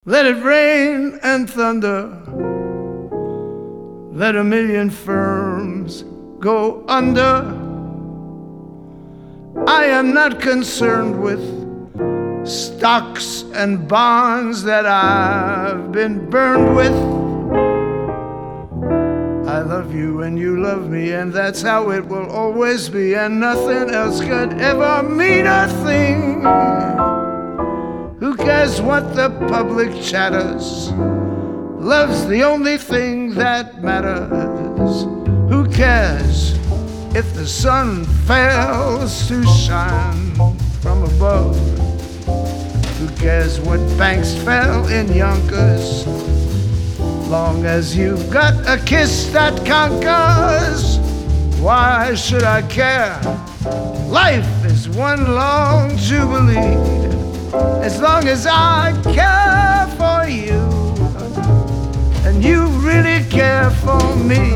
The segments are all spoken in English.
Let it rain and thunder, let a million firms go under. I am not concerned with stocks and bonds that I've been burned with. I love you and you love me, and that's how it will always be, and nothing else could ever mean a thing. Who cares what the public chatters? Love's the only thing that matters. Who cares if the sun fails to shine from above? Who cares what banks fell in Yonkers? Long as you've got a kiss that conquers, why should I care? Life is one long jubilee, as long as I care for you and you really care for me.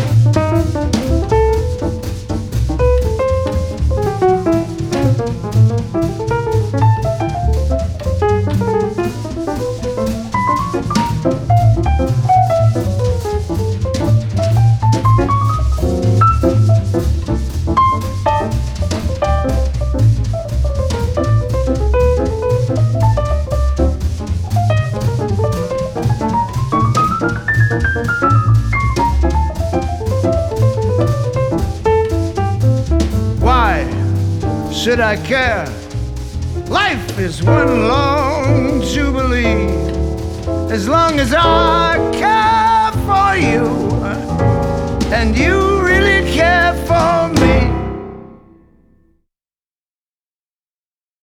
Why should I care? Life is one long jubilee, as long as I care for you and you really care for me.